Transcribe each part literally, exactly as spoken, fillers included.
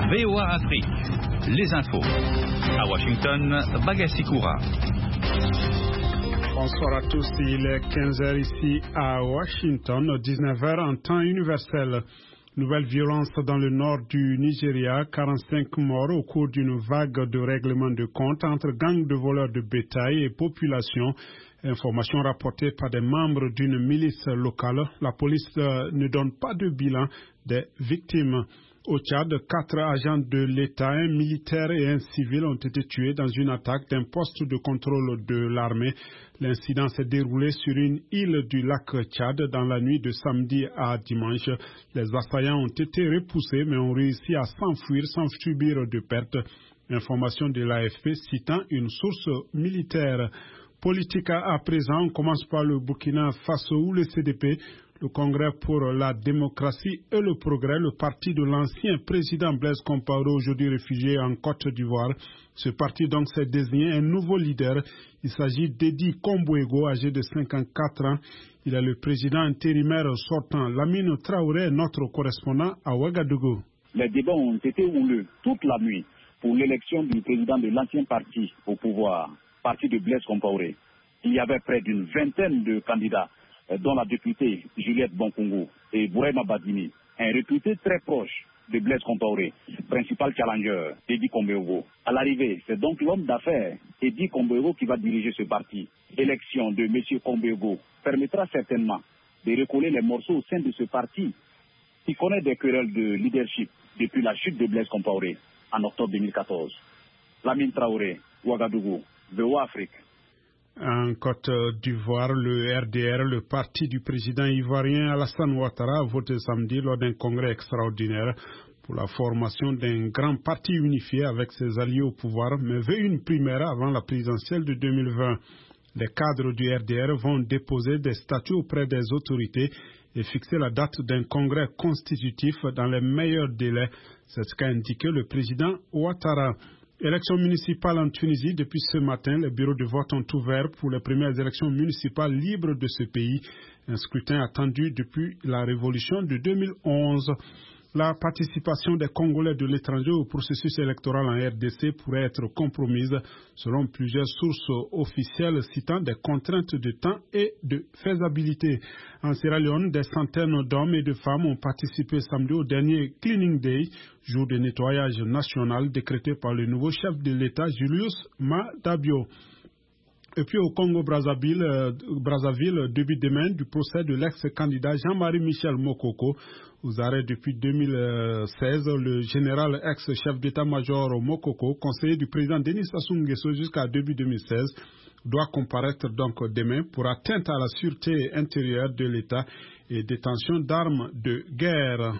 V O A Afrique, les infos. À Washington, Bagassi Koura. Bonsoir à tous, il est quinze heures ici à Washington, dix-neuf heures en temps universel. Nouvelle violence dans le nord du Nigeria, quarante-cinq morts au cours d'une vague de règlement de compte entre gangs de voleurs de bétail et population. Information rapportée par des membres d'une milice locale. La police euh, ne donne pas de bilan des victimes. Au Tchad, quatre agents de l'État, un militaire et un civil ont été tués dans une attaque d'un poste de contrôle de l'armée. L'incident s'est déroulé sur une île du lac Tchad dans la nuit de samedi à dimanche. Les assaillants ont été repoussés mais ont réussi à s'enfuir sans subir de pertes. Information de l'A F P citant une source militaire. Politique à présent, on commence par le Burkina Faso ou le C D P. Le Congrès pour la démocratie et le progrès, le parti de l'ancien président Blaise Compaoré, aujourd'hui réfugié en Côte d'Ivoire. Ce parti donc s'est désigné un nouveau leader. Il s'agit d'Edi Kombouego, âgé de cinquante-quatre ans. Il est le président intérimaire sortant. Lamine Traoré est notre correspondant à Ouagadougou. Les débats ont été houleux toute la nuit pour l'élection du président de l'ancien parti au pouvoir, parti de Blaise Compaoré. Il y avait près d'une vingtaine de candidats, dont la députée Juliette Bonkongo et Bourema Badini, un recruté très proche de Blaise Compaoré, principal challenger Edi Kombouego. À l'arrivée, c'est donc l'homme d'affaires Edi Kombouego qui va diriger ce parti. L'élection de M. Kombouego permettra certainement de recoller les morceaux au sein de ce parti qui connaît des querelles de leadership depuis la chute de Blaise Compaoré en octobre deux mille quatorze. Lamine Traoré, Ouagadougou, V O A Afrique. En Côte d'Ivoire, le R D R, le parti du président ivoirien Alassane Ouattara, a voté samedi lors d'un congrès extraordinaire pour la formation d'un grand parti unifié avec ses alliés au pouvoir, mais veut une primaire avant la présidentielle de deux mille vingt. Les cadres du R D R vont déposer des statuts auprès des autorités et fixer la date d'un congrès constitutif dans les meilleurs délais. C'est ce qu'a indiqué le président Ouattara. Élections municipales en Tunisie. Depuis ce matin, les bureaux de vote ont ouvert pour les premières élections municipales libres de ce pays. Un scrutin attendu depuis la révolution de deux mille onze. La participation des Congolais de l'étranger au processus électoral en R D C pourrait être compromise selon plusieurs sources officielles citant des contraintes de temps et de faisabilité. En Sierra Leone, des centaines d'hommes et de femmes ont participé samedi au dernier Cleaning Day, jour de nettoyage national décrété par le nouveau chef de l'État Julius Madabio. Et puis au Congo-Brazzaville, euh, Brazzaville, début demain du procès de l'ex-candidat Jean-Marie Michel Mokoko. Aux arrêts depuis deux mille seize, le général ex-chef d'état-major Mokoko, conseiller du président Denis Sassou Nguesso jusqu'à début deux mille seize, doit comparaître donc demain pour atteinte à la sûreté intérieure de l'État et détention d'armes de guerre.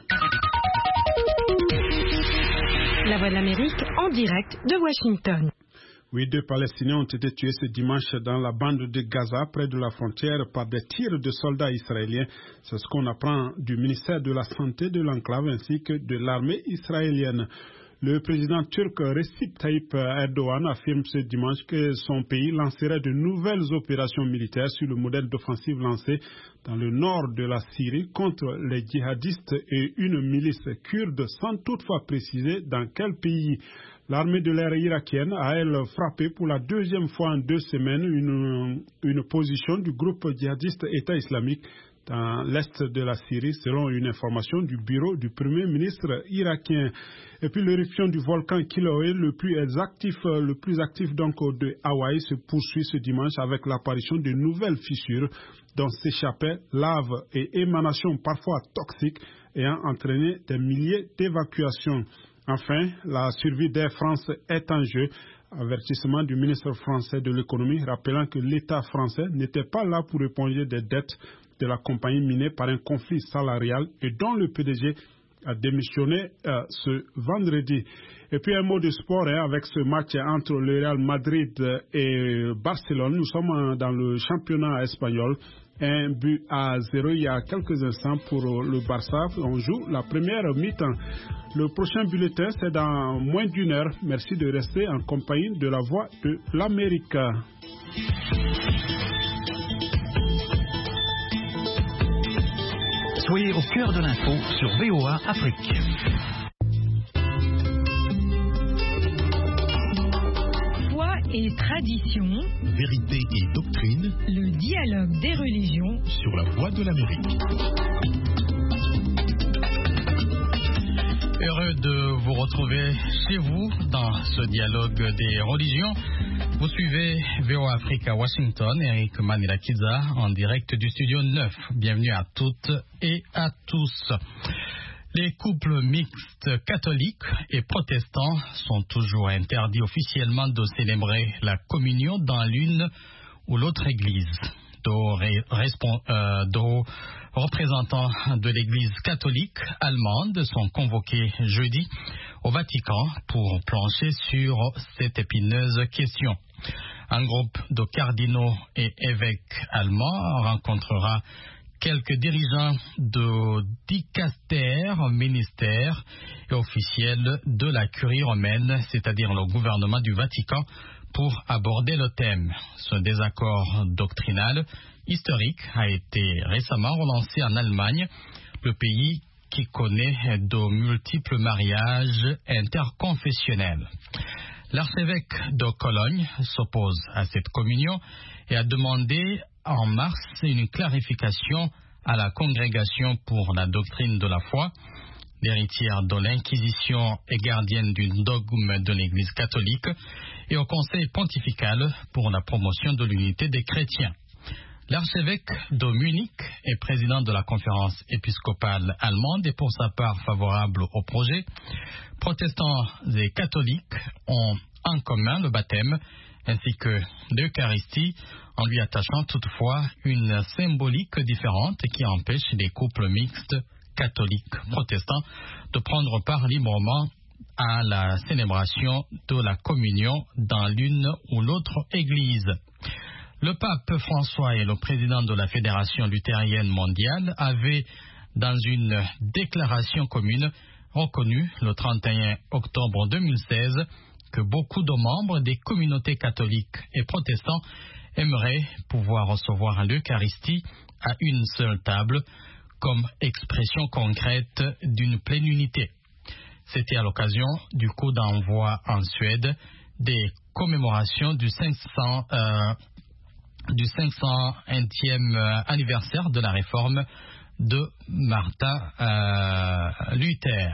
La Voix de l'Amérique en direct de Washington. Oui, deux Palestiniens ont été tués ce dimanche dans la bande de Gaza, près de la frontière, par des tirs de soldats israéliens. C'est ce qu'on apprend du ministère de la Santé de l'enclave ainsi que de l'armée israélienne. Le président turc Recep Tayyip Erdogan affirme ce dimanche que son pays lancerait de nouvelles opérations militaires sur le modèle d'offensive lancée dans le nord de la Syrie contre les djihadistes et une milice kurde, sans toutefois préciser dans quel pays. L'armée de l'air irakienne a, elle, frappé pour la deuxième fois en deux semaines une, une position du groupe djihadiste État islamique dans l'est de la Syrie, selon une information du bureau du Premier ministre irakien. Et puis l'éruption du volcan Kilauea, le plus actif, le plus actif donc de Hawaï, se poursuit ce dimanche avec l'apparition de nouvelles fissures dont s'échappaient laves et émanations parfois toxiques ayant entraîné des milliers d'évacuations. Enfin, la survie d'Air France est en jeu. Avertissement du ministre français de l'économie rappelant que l'État français n'était pas là pour éponger des dettes de la compagnie minée par un conflit salarial et dont le P D G a démissionné euh, ce vendredi. Et puis un mot de sport hein, avec ce match entre le Real Madrid et Barcelone. Nous sommes dans le championnat espagnol. Un but à zéro il y a quelques instants pour le Barça. On joue la première mi-temps. Le prochain bulletin, c'est dans moins d'une heure. Merci de rester en compagnie de la Voix de l'Amérique. Soyez au cœur de l'info sur V O A Afrique. et tradition, vérité et doctrine, le dialogue des religions sur la Voix de l'Amérique. Heureux de vous retrouver chez vous dans ce dialogue des religions. Vous suivez V O A Afrique à Washington, Eric Manirakiza en direct du studio neuf. Bienvenue à toutes et à tous. Les couples mixtes catholiques et protestants sont toujours interdits officiellement de célébrer la communion dans l'une ou l'autre église. Deux représentants de l'église catholique allemande sont convoqués jeudi au Vatican pour plancher sur cette épineuse question. Un groupe de cardinaux et évêques allemands rencontrera quelques dirigeants de dicastères, ministères et officiels de la curie romaine, c'est-à-dire le gouvernement du Vatican, pour aborder le thème. Ce désaccord doctrinal historique a été récemment relancé en Allemagne, le pays qui connaît de multiples mariages interconfessionnels. L'archevêque de Cologne s'oppose à cette communion et a demandé en mars une clarification à la Congrégation pour la doctrine de la foi, l'héritière de l'Inquisition et gardienne du dogme de l'Église catholique, et au Conseil pontifical pour la promotion de l'unité des chrétiens. L'archevêque de Munich est président de la conférence épiscopale allemande et pour sa part favorable au projet. Protestants et catholiques ont en commun le baptême ainsi que l'Eucharistie, en lui attachant toutefois une symbolique différente qui empêche les couples mixtes catholiques protestants de prendre part librement à la célébration de la communion dans l'une ou l'autre église. Le pape François et le président de la Fédération luthérienne mondiale avaient, dans une déclaration commune, reconnu le trente et un octobre deux mille seize que beaucoup de membres des communautés catholiques et protestants aimeraient pouvoir recevoir l'Eucharistie à une seule table comme expression concrète d'une pleine unité. C'était à l'occasion du coup d'envoi en Suède des commémorations du cinq cents, euh, du cinq cent unième anniversaire de la réforme de Martin euh, Luther.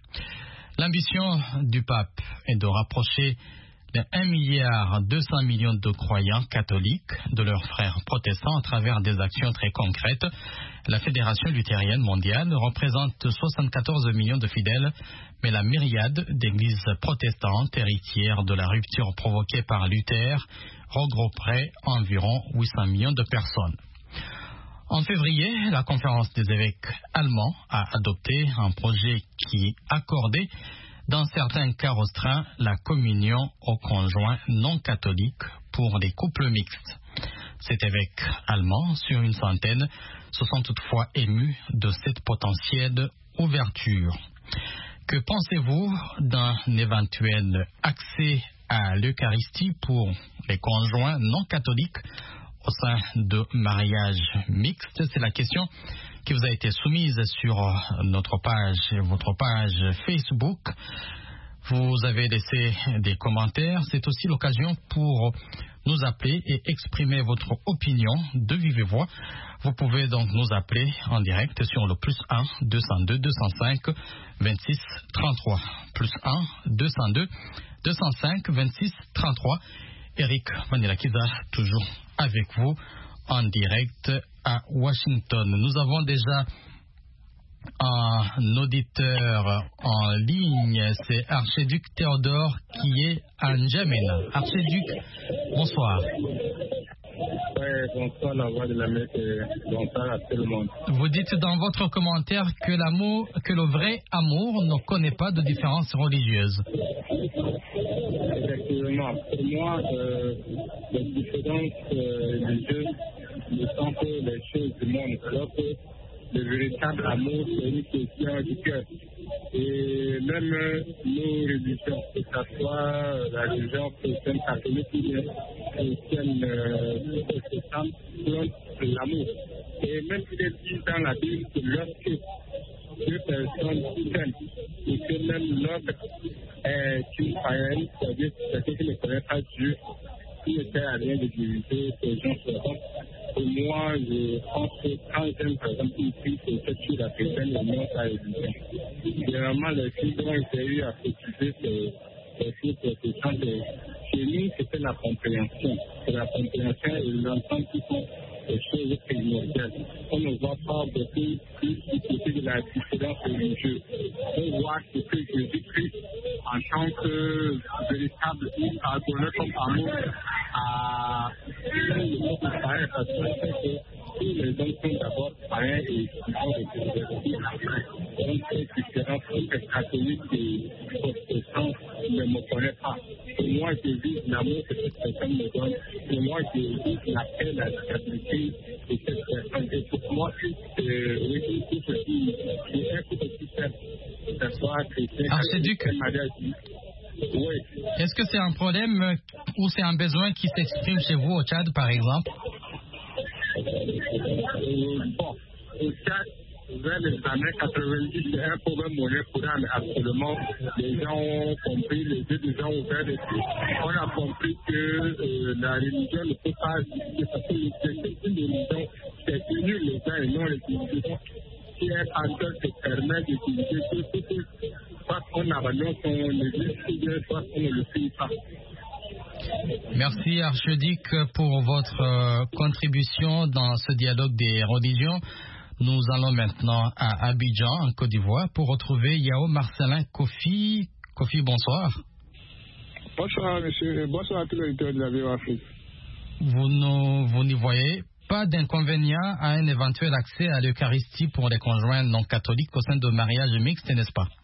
L'ambition du pape est de rapprocher les un milliard deux cents millions de croyants catholiques de leurs frères protestants à travers des actions très concrètes. La Fédération luthérienne mondiale représente soixante-quatorze millions de fidèles, mais la myriade d'églises protestantes héritières de la rupture provoquée par Luther regrouperait environ huit cents millions de personnes. En février, la conférence des évêques allemands a adopté un projet qui accordait, dans certains cas restreints, la communion aux conjoints non catholiques pour les couples mixtes. Cet évêque allemand, sur une centaine, se sont toutefois émus de cette potentielle ouverture. Que pensez-vous d'un éventuel accès à l'Eucharistie pour les conjoints non catholiques au sein de mariages mixtes? C'est la question qui vous a été soumise sur notre page, votre page Facebook. Vous avez laissé des commentaires. C'est aussi l'occasion pour nous appeler et exprimer votre opinion de vive voix. Vous pouvez donc nous appeler en direct sur le plus un deux cent deux deux cent cinq vingt-six trente-trois. Plus un deux cent deux deux cent cinq vingt-six trente-trois. Eric Manirakiza, toujours avec vous en direct à Washington. Nous avons déjà un auditeur en ligne, c'est Archiduc Théodore qui est à N'Djamena. Archiduc, bonsoir. Oui, bonsoir la Voix de l'Amérique et bonsoir à tout le monde. Vous dites dans votre commentaire que l'amour, que le vrai amour ne connaît pas de différence religieuse. Effectivement, pour moi, euh, les différences euh, religieuses ne sont que les choses du monde, alors que le véritable amour, c'est une question du cœur. Et même nos religions, que ce soit la religion chrétienne catholique ou chrétienne euh, protestante, prônent l'amour. Et même il est dit dans la Bible que lorsque deux personnes s'aiment et que même l'autre est une païenne, c'est-à-dire quelqu'un qui ne connaît pas Dieu, qui ne sert à rien de diviser ces gens-là. Pour moi, je pense que quand j'aime, par exemple, une fille, c'est cette fille africaine, le nom, ça est évident. Généralement, les filles vont essayer à fétiser ces, ces filles protestantes. Chez nous, c'était la compréhension. C'est la compréhension et l'entente qui sont des choses primordiales. On ne voit pas beaucoup plus du côté de la différence religieuse. On voit ce que Jésus-Christ, en tant que véritable pardonneur comme amour, à le monde païen, parce que tous les hommes sont d'abord païens et ils vont les convertir après. Donc, cette différence entre les catholiques et les protestants ne me connaît pas. Pour moi, je vis l'amour que cette personne me donne. Pour moi, je vis la paix, la stabilité de cette personne. Et pour moi, c'est oui, tout ceci, c'est un couple qui fait, que ce soit chrétien, Archiduc, oui. Est-ce que c'est un problème ou c'est un besoin qui s'exprime chez vous au Tchad, par exemple? Euh, bon, au Tchad, vers les années quatre-vingt-dix, c'est un problème moléculaire, mais absolument, les gens ont compris, les yeux des gens ont ouvert les yeux. On a compris que euh, la religion ne peut pas exister parce que c'est une religion qui est unir les gens et non les divisions. Si un pasteur se permet d'utiliser tout ce que soit qu'on abandonne son église, ou bien soit qu'on ne le fait pas. Merci Archiduc pour votre euh, contribution dans ce dialogue des religions. Nous allons maintenant à Abidjan, en Côte d'Ivoire, pour retrouver Yao Marcelin Kofi. Kofi, bonsoir. Bonsoir, monsieur. Bonsoir à tous les auditeurs de la V O Afrique. Vous, ne, vous n'y voyez pas d'inconvénient à un éventuel accès à l'Eucharistie pour les conjoints non catholiques au sein de mariages mixtes, n'est-ce pas?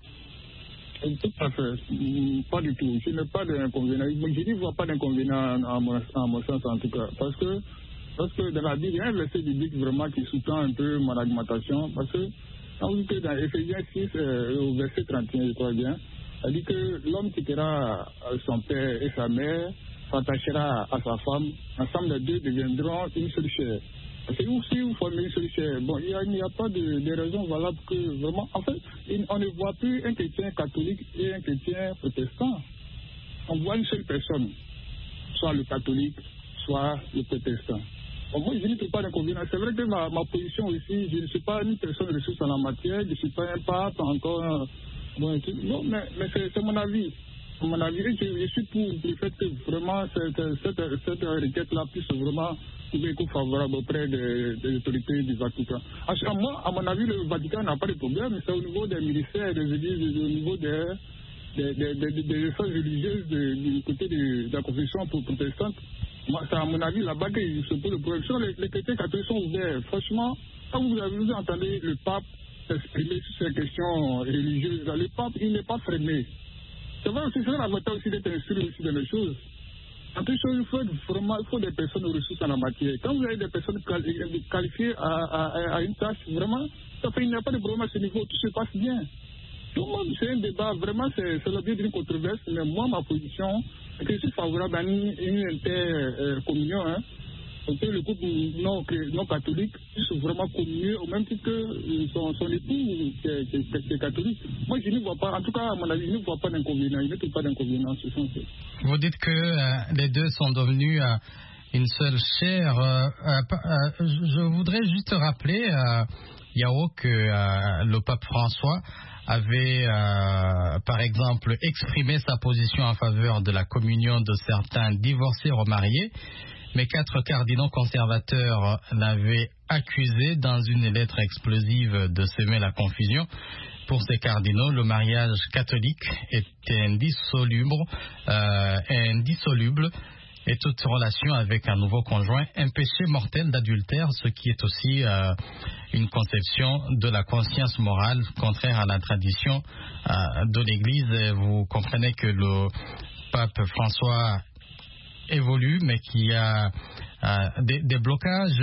Tout à fait. Pas du tout. Je n'ai pas d'inconvénient. Je ne vois pas d'inconvénient à mon, à mon sens, en tout cas. Parce que, parce que dans la Bible, il y a un verset biblique vraiment qui sous-tend un peu mon argumentation. Parce que, quand vous dites que dans Éphésiens six, euh, au verset trente et un, je crois bien, ça dit que l'homme quittera son père et sa mère, s'attachera à sa femme. Ensemble, les deux deviendront une seule chair. C'est où si vous formez une seule chair. Bon, il n'y a, a pas de, de raison valable que vraiment. En fait, on ne voit plus un chrétien catholique et un chrétien protestant. On voit une seule personne, soit le catholique, soit le protestant. Bon, moi, je ne trouve pas d'inconvénient. C'est vrai que ma, ma position aussi, je ne suis pas une personne ressource en la matière, je ne suis pas un pape encore. Bon, non, mais, mais c'est, c'est mon avis. Mon avis, je, je suis pour le fait que vraiment cette, cette, cette requête-là puisse vraiment trouver un coup favorable auprès des, des autorités du Vatican. À moi, à mon avis, le Vatican n'a pas de problème, mais c'est au niveau des ministères, des églises, au niveau des, des, des, des, des instances religieuses de, du côté de, de la confession protestante. Moi, c'est à mon avis là-bas qu'il se pose le problème. Les, les chrétiens catholiques sont ouverts. Franchement, quand vous, avez, vous entendez le pape s'exprimer sur ces questions religieuses, le pape, il n'est pas freiné. C'est vrai aussi, c'est l'avantage aussi d'être instruit aussi dans les choses. En toute chose, il faut vraiment il faut des personnes ressources en la matière. Quand vous avez des personnes qualifiées à, à, à une tâche, vraiment, ça fait, il n'y a pas de problème à ce niveau, tout se passe bien. Tout le monde, c'est un débat, vraiment, c'est, c'est l'objet d'une controverse, mais moi, ma position, c'est que je suis favorable à une, une intercommunion, hein. Que le couple non, non catholique puisse vraiment communier au même titre que son, son époux qui est, qui, est, qui est catholique. Moi, je ne vois pas, en tout cas, à mon avis, je ne vois pas d'inconvénient. Je ne trouve pas d'inconvénient en ce sens. Vous dites que euh, les deux sont devenus euh, une seule chair. Euh, euh, je voudrais juste rappeler, euh, Yao, que euh, le pape François avait, euh, par exemple, exprimé sa position en faveur de la communion de certains divorcés remariés. Mais quatre cardinaux conservateurs l'avaient accusé dans une lettre explosive de semer la confusion. Pour ces cardinaux, le mariage catholique était indissoluble, euh, indissoluble et toute relation avec un nouveau conjoint un péché mortel d'adultère, ce qui est aussi euh, une conception de la conscience morale contraire à la tradition euh, de l'Église. Vous comprenez que le pape François évolue, mais qui a euh, des, des blocages.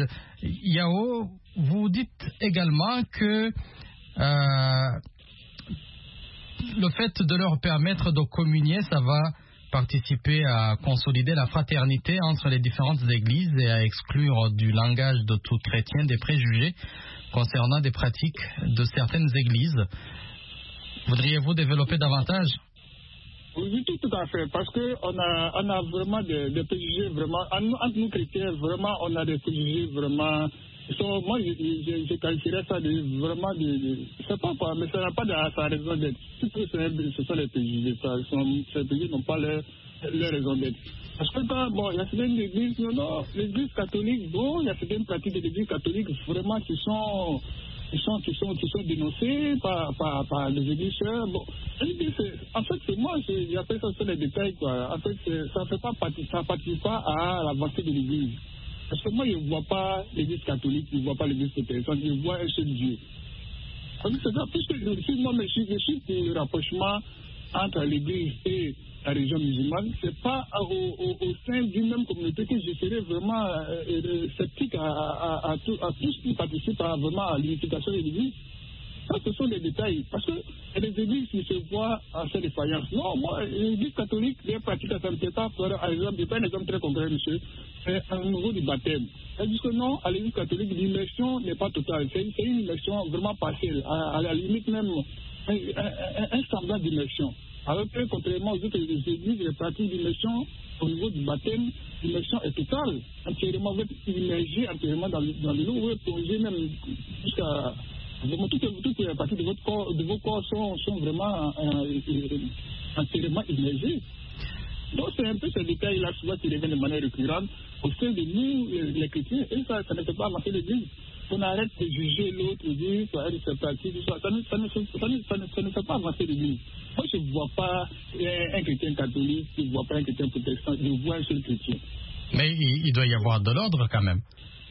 Yao, vous dites également que euh, le fait de leur permettre de communier, ça va participer à consolider la fraternité entre les différentes églises et à exclure du langage de tout chrétien des préjugés concernant des pratiques de certaines églises. Voudriez-vous développer davantage? Oui, tout, tout à fait, parce qu'on a, on a vraiment des, des préjugés, vraiment, entre nous chrétiens, vraiment, on a des préjugés, vraiment, sont, moi, je, je, je qualifierais ça de, vraiment, de, de je sais pas quoi, mais ça n'a pas de sa raison d'être. Tout ce sont des préjugés, ça, sont, ces préjugés n'ont pas leur, leur raison d'être. Parce que quand, bon, il y a certaines églises, non, non, l'église catholique, bon, il y a certaines pratiques de l'église catholique, vraiment, qui sont... Qui sont, qui, sont, qui sont dénoncés par, par, par les églises. Bon, en fait, c'est moi, j'appelle ça sur les détails. Quoi. En fait, ça ne fait pas partie, ça participe pas à l'avancée de l'église. Parce que moi, je ne vois pas l'église catholique, je ne vois pas l'église protestante, je vois un seul Dieu. C'est ça, puisque si moi, je suis, je suis pour le rapprochement entre l'église et la religion musulmane, ce n'est pas au, au, au sein d'une même communauté que je serais vraiment euh, euh, sceptique à, à, à, tout, à tout ce qui participe à, vraiment à l'unification de l'église. Ça, ce sont des détails. Parce que il y a des églises qui se voient en cette défaillance. Non, moi, l'église catholique, les pratiques, ça ne me fait pas. Par exemple, je prends un exemple très concret, monsieur. C'est au niveau du baptême. C'est-à-dire que non, à l'église catholique, l'immersion n'est pas totale. C'est une immersion vraiment partielle. À, à la limite même, un, un, un semblant d'immersion. Alors que, contrairement aux autres églises, les pratiques d'immersion, au niveau du baptême, l'immersion est totale. Entièrement, vous êtes immergé entièrement dans, dans le l'eau, vous êtes plongé même jusqu'à... Vraiment, toutes, toutes les parties de, votre corps, de vos corps sont, sont vraiment euh, euh, entièrement immergées. Donc, c'est un peu ce détail-là, souvent, qui revient de manière récurrente au sein de nous, les, les chrétiens, et ça, ça ne fait pas avancer l'église. On arrête de juger l'autre, dire, ça arrête de se pratiquer, ça, ça, ça, ne, ça, ne, ça, ne, ça, ne, ça ne fait pas avancer l'église. Moi, je ne vois pas un, un chrétien catholique, je ne vois pas un chrétien protestant, je vois un seul chrétien. Mais il, il doit y avoir de l'ordre quand même.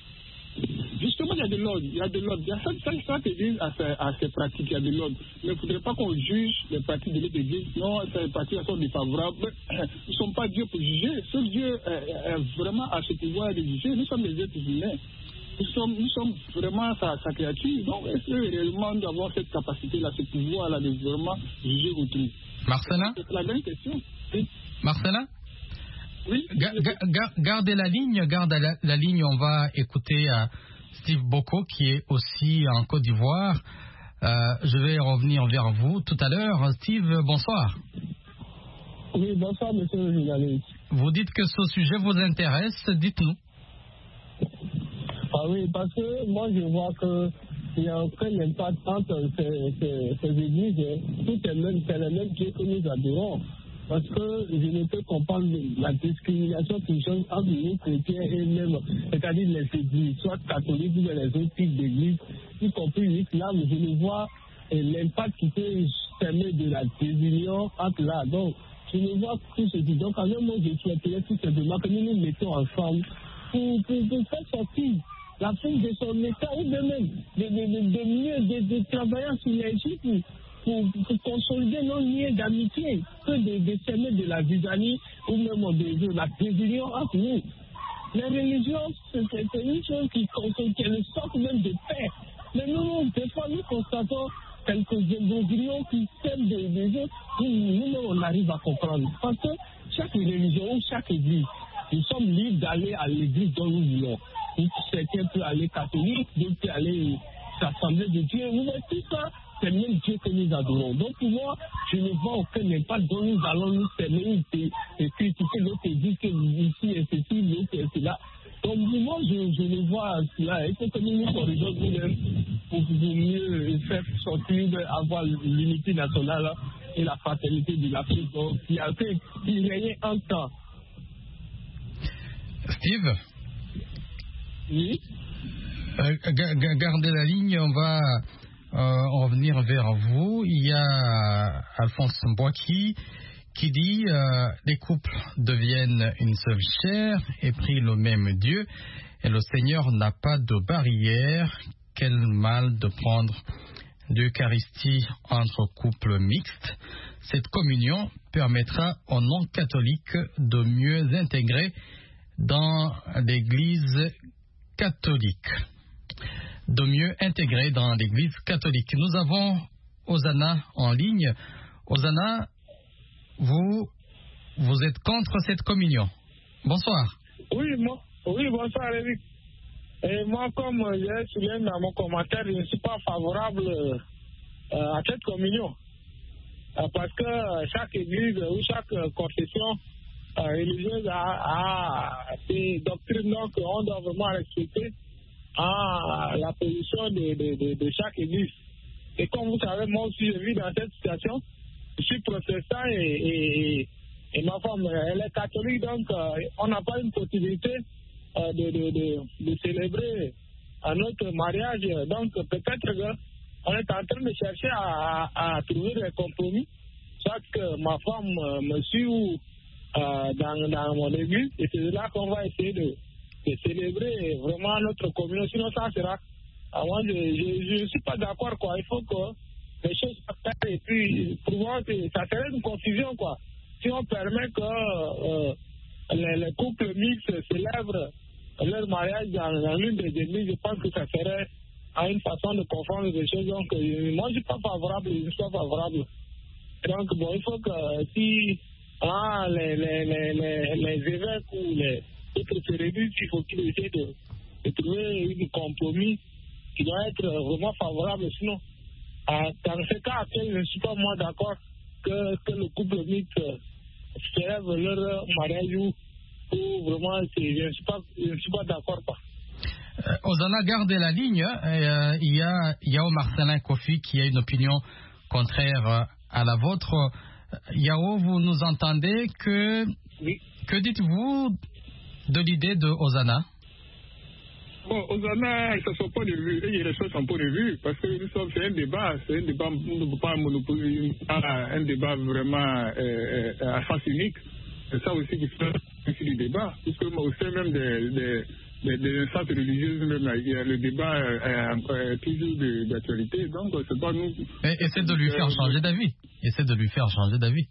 Justement, il y a de l'ordre. Il y a de l'ordre. Il y a chaque, chaque église à ses, à ses pratiques, il y a de l'ordre. Mais il ne faudrait pas qu'on juge les pratiques de l'autre église. Non, ces pratiques sont défavorables. Nous ne sommes pas Dieu pour juger. Seul Dieu est, est vraiment à ce pouvoir de juger. Nous sommes les êtres humains. Nous sommes, nous sommes vraiment sa, sa créature. Donc, est-ce que réellement nous avons cette capacité-là, ce pouvoir-là de vraiment juger autrui? Marcelin? C'est la même question. Oui. Marcelin? Oui. Ga ga ga gardez la ligne, gardez la, la ligne. On va écouter euh, Steve Boko qui est aussi en Côte d'Ivoire. Euh, je vais revenir vers vous tout à l'heure. Steve, bonsoir. Oui, bonsoir, monsieur le journaliste. Vous dites que ce sujet vous intéresse, dites-nous. Ah oui, parce que moi je vois qu'il y a aucun impact entre ces, ces, ces églises. Tout est même, c'est le même Dieu que nous adorons. Parce que je ne peux comprendre la discrimination qui change entre nous chrétiens et même, c'est-à-dire les églises, soit catholiques ou les autres types d'églises, y compris l'islam. Je ne vois l'impact qui peut permettre de la désunion entre là. Donc, je ne vois tout ce qui. Donc, quand même, moi, je souhaiterais tout simplement que nous nous mettons ensemble pour, pour, pour faire sortir la fin de son état ou de même de, de, de, de mieux, de, de travailler en synergie pour. Pour, pour consolider nos liens d'amitié, que de, de semer de la zizanie ou même de, de la désunion entre nous. Les religions, c'est une chose qui est le socle même de paix. Mais nous, des fois, nous constatons quelques désunions qui sèment des gens, nous-mêmes, on arrive à comprendre. Parce que chaque religion ou chaque église, nous sommes libres d'aller à l'église dont nous voulons. Certains peuvent aller catholique, d'autres peuvent aller s'assembler de Dieu. Vous voyez tout ça. C'est le même Dieu que nous adorons. Donc pour moi, je ne vois aucun impact dont nous allons nous permettre et, et critiquer l'autre et dire que ici est ceci, l'autre est cela. Donc pour moi, je, je ne vois cela. Il faut que nous nous corrigeons nous-mêmes pour mieux faire sortir, avoir l'unité nationale et la fraternité de l'Afrique qui a fait qu'il régnait un temps. Steve? Oui. Euh, gardez la ligne, on va euh, revenir vers vous. Il y a Alphonse Mbouaki qui dit euh, les couples deviennent une seule chair et prient le même Dieu et le Seigneur n'a pas de barrière. Quel mal de prendre l'Eucharistie entre couples mixtes. Cette communion permettra aux non-catholiques de mieux intégrer dans l'Église catholique. De mieux intégrer dans l'Église catholique. Nous avons Osana en ligne. Osana, vous, vous êtes contre cette communion. Bonsoir. Oui, moi, oui bonsoir Eric. Et moi, comme j'ai souligné dans mon commentaire, je ne suis pas favorable euh, à cette communion. euh, parce que chaque église ou chaque confession euh, religieuse a, a des doctrines donc on doit vraiment respecter à la position de, de, de, de chaque église. Et comme vous savez, moi aussi je vis dans cette situation. Je suis protestant et, et, et ma femme elle est catholique, donc euh, on n'a pas une possibilité euh, de, de, de, de célébrer à notre mariage. Donc peut-être qu'on est en train de chercher à, à, à trouver des compromis, soit que ma femme euh, me suit ou euh, dans, dans mon église, et c'est là qu'on va essayer de, de célébrer vraiment notre communion, sinon ça sera. Alors moi je ne suis pas d'accord, quoi. Il faut que les choses soient claires, et puis pour moi ça serait une confusion, quoi. Si on permet que euh, les, les couples mixtes célèbrent leur mariage dans, dans l'une des églises, je pense que ça serait à une façon de confondre les choses. Donc, euh, moi, je ne suis pas favorable, je ne suis pas favorable. Donc, bon, il faut que si ah, les, les, les, les, les évêques ou les autres religieux, il faut qu'ils essaient de, de trouver un compromis qui doit être vraiment favorable. Sinon, euh, dans ce cas actuel, je ne suis pas moi d'accord que, que le couple mixte célèbre leur mariage ou vraiment, je ne suis pas, je ne suis pas d'accord, quoi. Euh, Ozana, gardez la ligne. Euh, il y a Yao Marcelin Kofi qui a une opinion contraire euh, à la vôtre. Euh, Yao, vous nous entendez? Que, oui. Que dites-vous de l'idée de Ozana? Bon, Ozana, ça ne sont pas de vue. Il respecte son point de vue parce que nous sommes, c'est un débat. C'est un débat, on ne peut pas monopoliser un débat vraiment euh, à sens unique. C'est ça aussi qui fait du débat. Puisque au sein même des, des, des, des instances religieuses, même, il y a le débat est toujours d'actualité. Donc, c'est pas nous. Et, essaie de lui faire changer d'avis. Essaie de lui faire changer d'avis.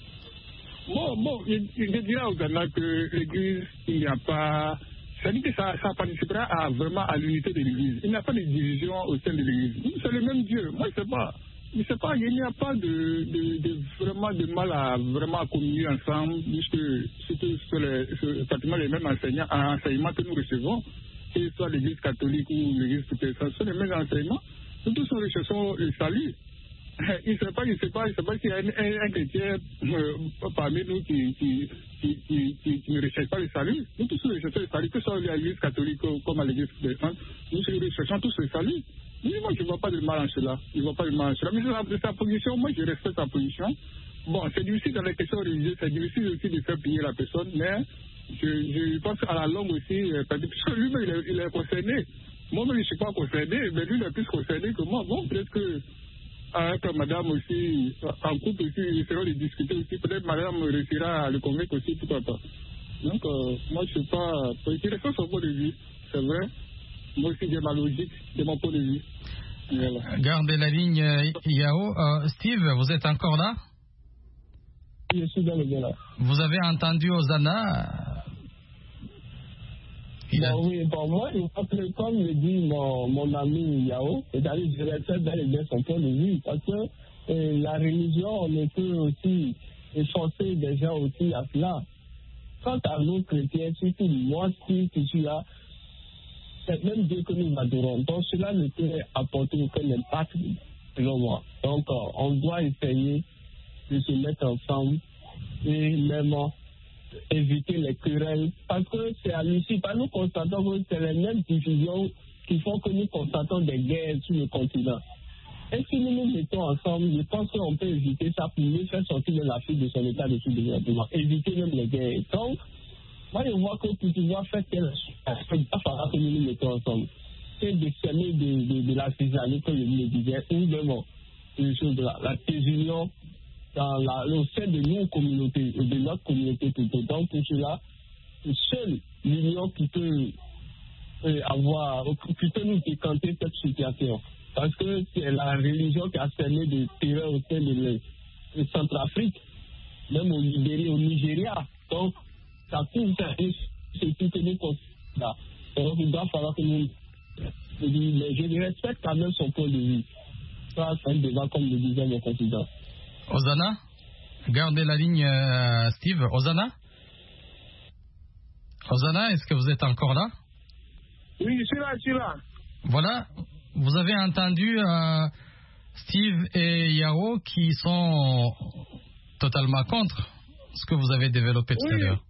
Bon, bon, je, je dirais aux Ghana que l'Église, il n'y a pas. C'est-à-dire que ça, ça participera à, vraiment à l'unité de l'Église. Il n'y a pas de division au sein de l'Église. C'est le même Dieu. Moi, je ne sais pas. Je ne sais pas, il n'y a pas de, de, de vraiment de mal à vraiment communier ensemble, puisque surtout sur les, sur pratiquement les mêmes enseignants, enseignements que nous recevons, que ce soit l'Église catholique ou l'Église protestante, ce sont les mêmes enseignements. Nous tous nous recherchons le salut. Il ne sait pas, il ne sait pas, il sait pas s'il y a un, un, un chrétien euh, parmi nous qui, qui, qui, qui, qui, qui ne recherche pas le salut. Nous tous nous recherchons le salut, que ce soit à l'Église catholique comme à l'Église protestante, nous recherchons tous le salut. Moi, je ne vois pas de mal en cela. Je ne vois pas de mal en cela. Mais c'est sa position. Moi, je respecte sa position. Bon, c'est difficile dans les questions religieuses. C'est difficile aussi de faire payer la personne. Mais je, je pense qu'à la longue aussi, parce que lui-même, il, il est concerné. Moi-même, je ne suis pas concerné. Mais lui, il est plus concerné que moi. Bon, peut-être que avec madame aussi, en couple aussi, ils seront de discuter aussi. Peut-être madame réussira à le convaincre aussi, pourquoi pas. Donc, euh, moi, je ne sais pas. Je respecte son point de vue. C'est vrai. Moi aussi, j'ai ma logique, de mon point de vue. Voilà. Gardez la ligne, Yao. Euh, Steve, vous êtes encore là? Je suis dans le là. Vous avez entendu Ozana? Bon, a... Oui, pour moi, il faut que, comme le dit mon, mon ami Yao, c'est-à-dire je respecte dans les son point de vue, parce que euh, la religion, on ne peut aussi forcer des gens aussi à cela. Quant à nous chrétiens, surtout moi qui suis là, c'est même Dieu que nous adorons. Donc cela ne peut apporter aucun impact, selon moi. Donc euh, on doit essayer de se mettre ensemble et même euh, éviter les querelles. Parce que c'est à l'issue, pas nous constatons que c'est les mêmes divisions qui font que nous constatons des guerres sur le continent. Et si nous nous mettons ensemble, je pense qu'on peut éviter ça pour mieux faire sortir de l'Afrique de son état de sous-développement. Éviter même les guerres. Donc, moi, je vois que pour pouvoir faire quelque chose, il va falloir que nous nous mettons ensemble. C'est de semer de, de, de la cisanie, comme je le disais, ou vraiment de la, la désunion dans la, au sein de nos communautés, de notre communauté plutôt. Donc, pour cela, c'est seule l'union qui peut euh, avoir, qui peut nous décanter cette situation. Parce que c'est la religion qui a semé de terreur au sein de la Centrafrique, même au Libéria, au Nigeria. Donc, ça tout ça, c'est tout que nous considérons. Donc, il doit falloir que nous. Mais je respecte quand même son point de vue. Ça, c'est un débat, comme le disait mon président. Ozana, gardez la ligne, euh, Steve. Ozana Ozana, est-ce que vous êtes encore là? Oui, je suis là, je suis là. Voilà, vous avez entendu euh, Steve et Yao qui sont totalement contre ce que vous avez développé tout à Oui. l'heure.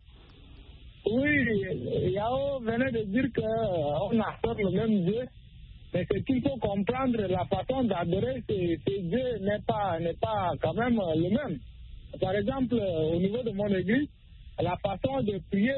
Oui, Yao venait de dire qu'on adore le même Dieu, mais ce qu'il faut comprendre, la façon d'adorer ces, ces dieux n'est pas, n'est pas quand même le même. Par exemple, au niveau de mon église, la façon de prier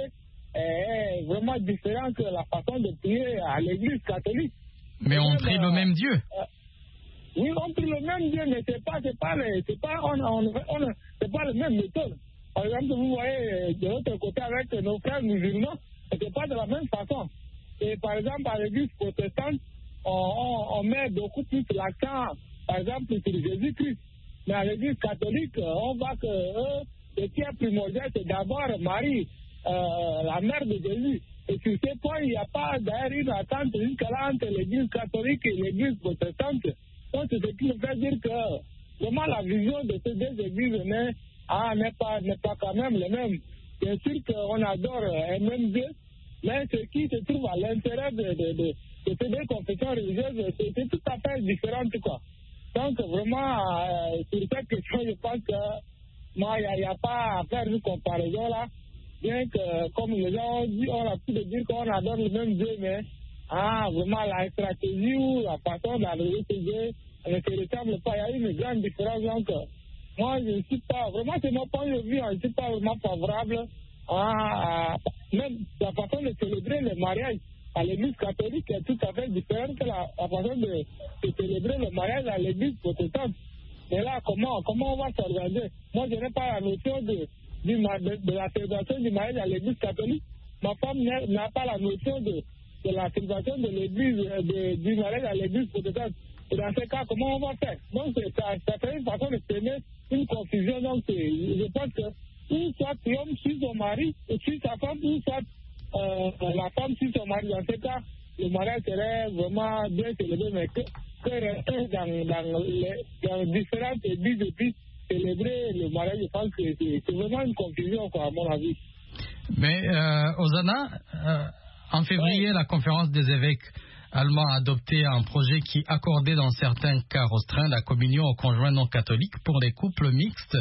est vraiment différente que la façon de prier à l'église catholique. Mais on même, prie euh, le même Dieu. Euh, oui, on prie le même Dieu, mais c'est pas, c'est pas, les, c'est pas, on, on, on, c'est pas la même méthode. Par exemple, vous voyez de l'autre côté avec nos frères musulmans, c'est pas de la même façon. Et par exemple, à l'église protestante, on, on, on met beaucoup plus l'accent, par exemple, sur Jésus-Christ. Mais à l'église catholique, on voit que eux, ce qui est primordial, c'est d'abord Marie, euh, la mère de Jésus. Et sur ce point, il n'y a pas d'ailleurs une attente jusque-là entre l'église catholique et l'église protestante. Donc, c'est ce qui me fait dire que vraiment la vision de ces deux églises n'est ah, n'est pas, n'est pas quand même le même. Bien sûr qu'on adore un même Dieu, mais ce qui se trouve à l'intérieur de, de, de, de ces deux confessions religieuses, c'est, c'est tout à fait différent, quoi. Donc, vraiment, euh, sur cette question, je pense que moi, il n'y a, a pas à faire une comparaison là. Bien que, comme les gens ont dit, on a pu dire qu'on adore le même Dieu, mais ah, vraiment, la stratégie ou la façon d'adorer ce Dieu ne se ressemble pas. Il y a une grande différence. Donc, moi, je ne suis pas, vraiment, c'est mon point de vue, je ne suis pas vraiment favorable à, à même la façon de célébrer le mariage à l'église catholique est tout à fait différente que la, la façon de, de célébrer le mariage à l'église protestante. Mais là, comment, comment on va s'organiser? Moi, je n'ai pas la notion de, du, de, de la célébration du mariage à l'église catholique. Ma femme n'a, n'a pas la notion de, de la célébration de l'église, de, du mariage à l'église protestante. Et dans ce cas, comment on va faire? Donc, ça, ça fait une façon de tenir une confusion. Donc, je pense que, ou soit l'homme suit son mari, ou suit sa femme, ou soit euh, la femme suit son mari. Dans ce cas, le mariage serait vraiment bien célébré, mais que, que rester dans, dans, les, dans différentes églises et puis célébrer le mariage, je pense que c'est, c'est vraiment une confusion, quoi, à mon avis. Mais, euh, Ozana, euh, en février, ouais. La conférence des évêques allemands a adopté un projet qui accordait dans certains cas restreints la communion aux conjoints non catholiques pour les couples mixtes.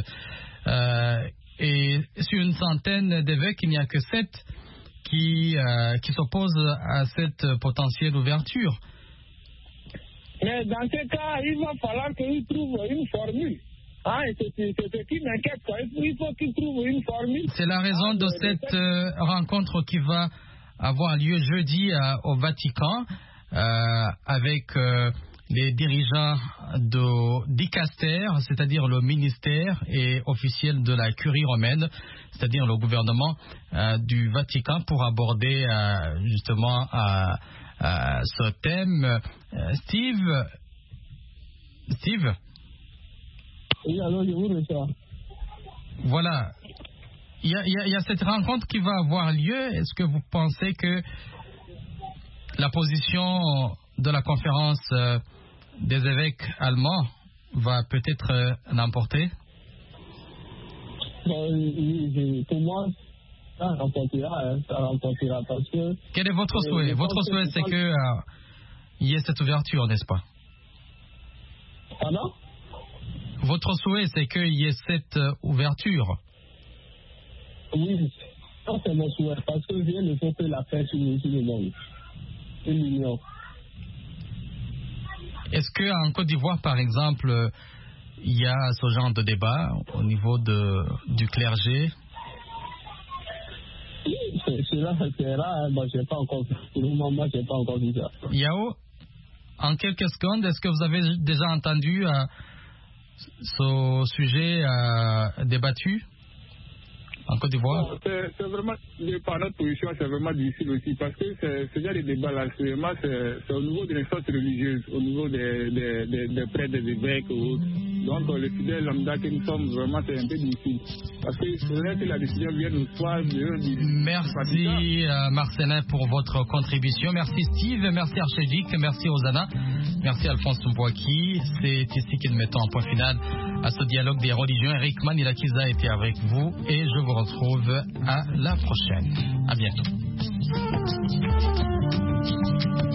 Euh, et sur une centaine d'évêques, il n'y a que sept qui, euh, qui s'opposent à cette potentielle ouverture. Mais dans ce cas, il va falloir qu'ils trouvent une formule. Ah, c'est, c'est, c'est ce qui m'inquiète. Quoi. Il faut qu'ils trouvent une formule. C'est la raison de cette euh, rencontre qui va avoir lieu jeudi euh, au Vatican. Euh, avec euh, les dirigeants de Dicaster, c'est-à-dire le ministère et officiel de la curie romaine, c'est-à-dire le gouvernement euh, du Vatican, pour aborder euh, justement euh, euh, ce thème. Euh, Steve Steve Oui, alors je vous reçois. Voilà. Il y, a, il, y a, il y a cette rencontre qui va avoir lieu. Est-ce que vous pensez que la position de la conférence euh, des évêques allemands va peut-être euh, l'emporter? Bon, je, pour moi, ça remportera, hein, ça remportera parce que... Quel est votre euh, souhait? Votre souhait, c'est qu'il euh, y ait cette ouverture, n'est-ce pas? Pardon? Votre souhait, c'est qu'il y ait cette euh, ouverture? Oui, ça c'est mon souhait, parce que rien ne faut que la paix sur, sur le monde. Une union. Est-ce qu'en Côte d'Ivoire, par exemple, il y a ce genre de débat au niveau de, du clergé? C'est, cela, c'est rare, hein. Moi, je n'ai pas encore vu. Pour le moment, moi, je n'ai pas encore vu ça. Yao, en quelques secondes, est-ce que vous avez déjà entendu euh, ce sujet euh, débattu en Côte d'Ivoire? C'est, c'est vraiment, par notre position, c'est vraiment difficile aussi, parce que c'est, ce genre de débat-là, c'est vraiment, c'est, c'est au niveau de l'instance religieuse, au niveau des, des, des, des prêtres, des évêques ou autres. Donc, le fidèle lambda que nous sommes, vraiment, c'est un peu difficile. Parce que c'est vrai que la décision vient nous soit de... Merci, euh, Marcelin, pour votre contribution. Merci, Steve. Merci, Archevêque. Merci, Ozana. Merci, Alphonse Mbouaki. C'est ici que nous mettons un point final à ce dialogue des religions. Eric Manilakiza était avec vous et je vous retrouve à la prochaine. À bientôt.